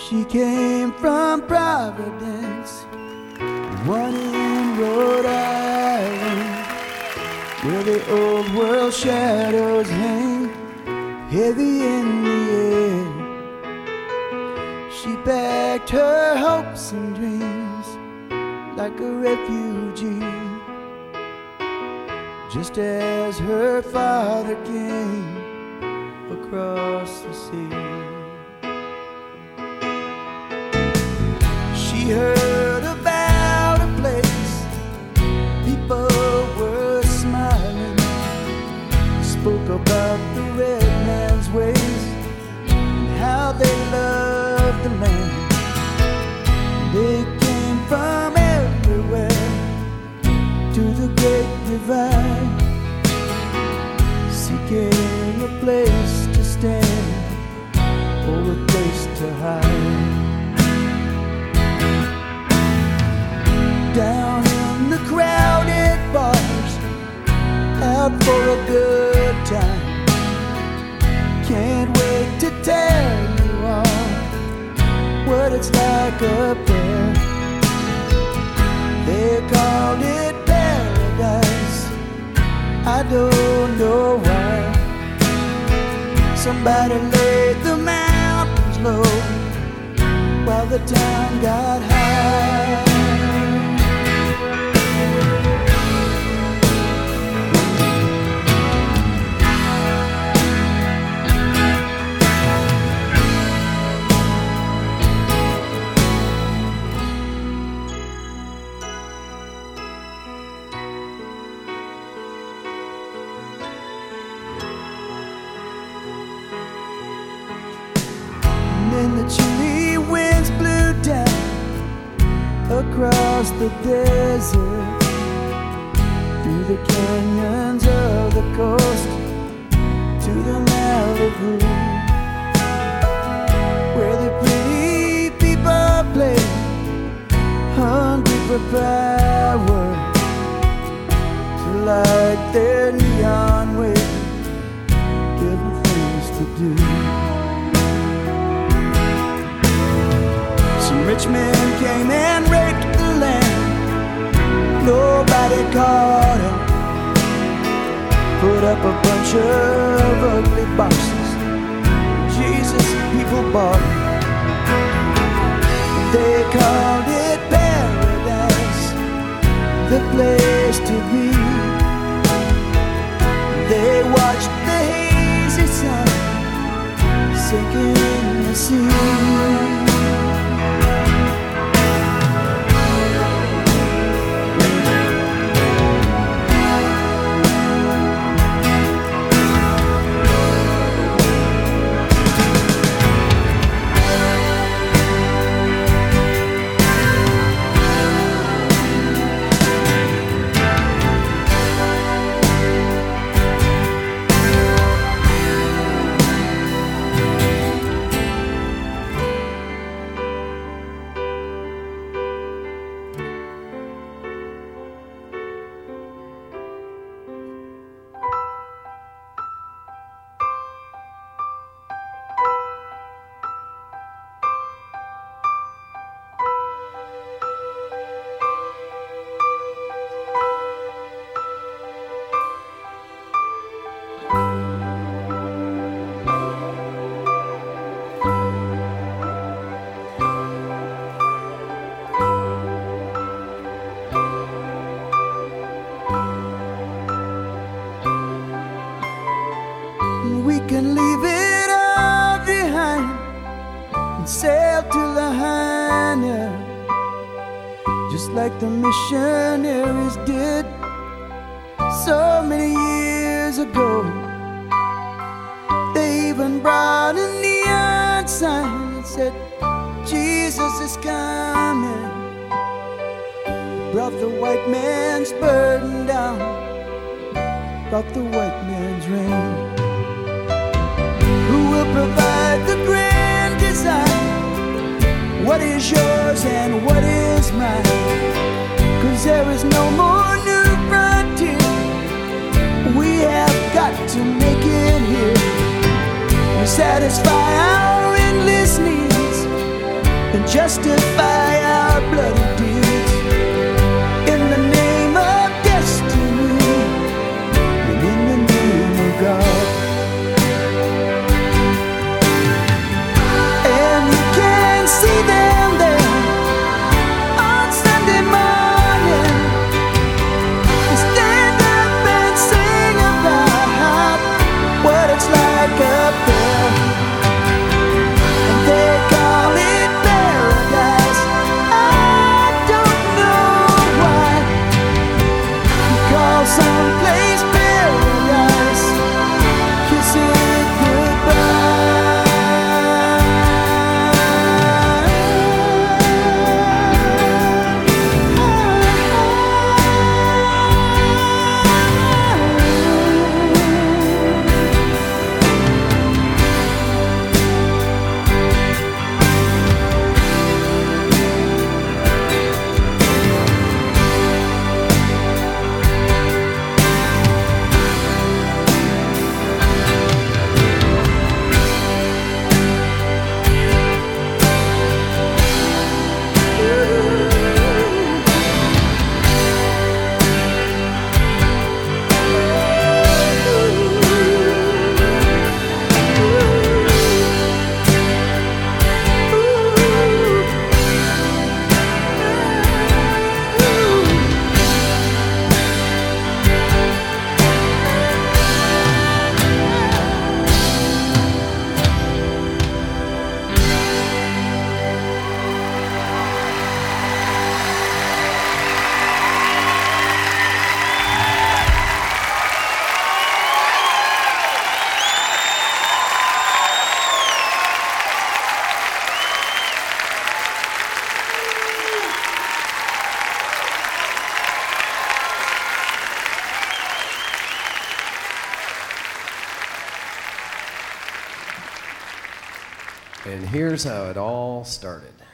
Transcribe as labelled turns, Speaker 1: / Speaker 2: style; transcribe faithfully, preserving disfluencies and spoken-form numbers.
Speaker 1: She came from Providence, one in Rhode Island, where the old world shadows hang heavy in the air. She packed her hopes and dreams like a refugee, just as her father came across the sea. She heard about a place people were smiling, spoke about the red man's ways and how they loved the land. They came from everywhere to the great divide, seeking a place to stand or a place to hide. Down in the crowded bars, out for a good time. Can't wait to tell you all what it's like up there. They called it paradise, I don't know why. Somebody laid the mountains low while the town got high. And the chilly winds blew down across the desert, through the canyons of the coast to the Malibu, where the pretty people play, hungry for power, to light their neon way, give them things to do. Rich men came and raped the land, nobody caught them. Put up a bunch of ugly boxes, Jesus, people bought them. They called it paradise, the place to be. They watched the hazy sun sinking in the sea. We can leave it all behind and sail to Lahaina, just like the missionaries did so many years ago. They even brought a neon sign that said, Jesus is coming. Brought the white man's burden down, brought the white man's rain. Who will provide the grand design? What is yours and what is mine? 'Cause there is no more new frontier. We have got to make it here. We satisfy our endless needs and justify our bloody deeds in the name of destiny and in the name of God. And you can see them there on Sunday morning. They stand up and sing about what it's like up there, and they call it paradise. I don't know why you call someplace paradise. Kiss it goodbye.
Speaker 2: And here's how it all started.